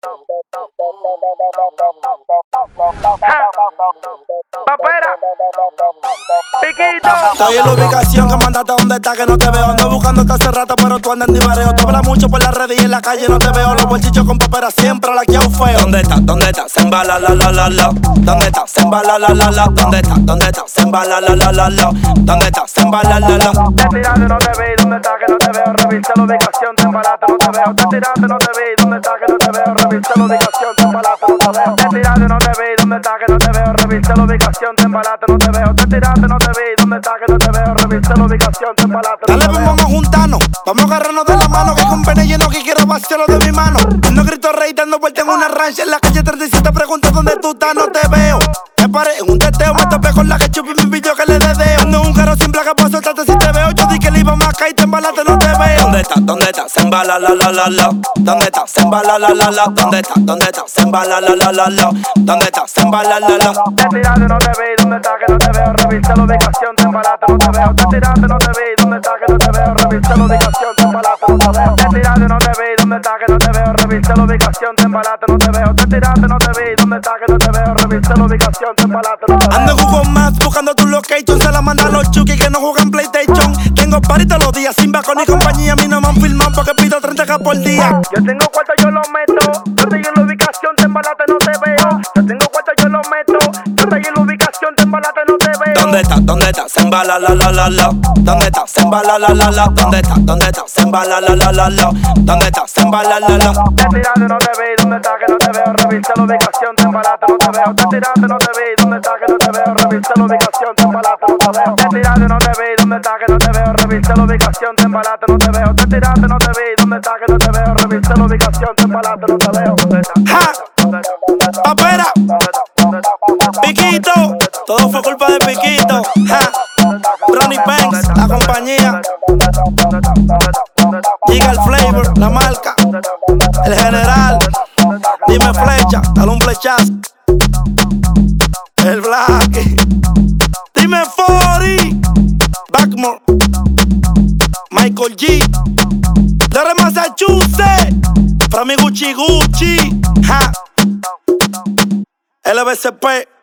Papera, piquito. Estoy en la ubicación que mandaste donde está, que no te veo. Ando buscándote hace rato, pero tú andas en divareo. Tú hablas mucho por las redes y en la calle no te veo. Los bolsillos con papera siempre la quiero feo. ¿Dónde está? ¿Dónde está? Se embala la la la la. ¿Dónde está? Se embala la la la. ¿Dónde está? ¿Dónde está? Se embala la la la la. ¿Dónde está? Se embala la la. Te tiraste, no te vi, ¿dónde está? Que no te veo. Revisa la ubicación, te embalaste, no te veo. Te tiraste, no te vi, ¿dónde está? Que no te veo. Revisa la ubicación, te embalaste, no te veo. Te tiraste, no te vi, ¿dónde está? Que no te veo. Revisa la ubicación, te embalaste, no te veo. Te tiraste, no te vi, ¿dónde está? Que no te veo. Revisa la ubicación, te embalaste, no te veo. Dale, vamos a juntarnos, vamos a agarrarnos de la mano. Que con pene lleno que quiero vaciarlo de mi mano. Dando grito rey, dando vuelta en una rancha. En la calle 37 pregunto dónde tú estás, no te veo. Me paré en un teteo, me topé con la que chupi mi pillo que le dedeo. Ando en un carro sin placa, puedo soltarte si te veo. Yo di que le iba más caer, te embalaste, no te veo. ¿Dónde está? ¿Dónde está? Se embala la la la la. ¿Dónde está? Se embala la la la. ¿Dónde está? ¿Dónde está? Se embala la la la la. ¿Dónde está? Se embala la la. Te tiraste, no te vi, ¿dónde está? Que no te veo. Revisa la ubicación, te embalaste, no te veo. Te tiraste, no te vi, ¿dónde está? Que no te veo. Revisa la ubicación, te embalaste, no te veo. Te tiraste, no te vi, ¿dónde está? Que no te veo. Revisa la ubicación, te embalaste, no te veo. Te tiraste, no te vi, ¿dónde está? Que no te veo. Revisa la ubicación, te embalaste, no te veo. Ando en Google Maps buscando tu location. Se la manda a los chuki que no juegan PlayStation. Tengo party todos los días, sin vaco ni compañía. A mí no me han filmado porque pido 30K por día. Yo tengo cuarto, yo lo meto. Yo estoy en la ubicación, te embalaste, no te veo. Yo tengo cuarto, yo lo meto. Yo estoy en la ubicación, te embalaste, no te veo. ¿Dónde está? ¿Dónde está? Se embala la la la la. ¿Dónde está? Se embala la la la. ¿Dónde está? ¿Dónde está? Se embala la la la la. ¿Dónde está? Se embala la la. Te tiraste, no te vi, ¿dónde está? Que no te veo. Revisa la ubicación, te embalaste, no te veo. Te tiraste, no te vi, ¿dónde está? Que no te veo. Revisa la ubicación, te embalaste, no te veo. Te tiraste, no te vi, ¿dónde está? Que no te veo. Revisa la ubicación, te embalaste, no te veo. Te tiraste, no te vi, ¿dónde está? Que no te veo. Revisa la ubicación, te embalaste, no te veo. ¡Ja! ¡Papera! ¡Piquito! Todo fue culpa de Piquito. ¡Ja! Ronnie Banks, la compañía. Llega el flavor, la marca. El general. Dime flecha, dale un flechazo. El Black. Dime 40. Backmore. Michael G. De Massachusetts. Para mi Gucci Gucci. Ja. LBCP.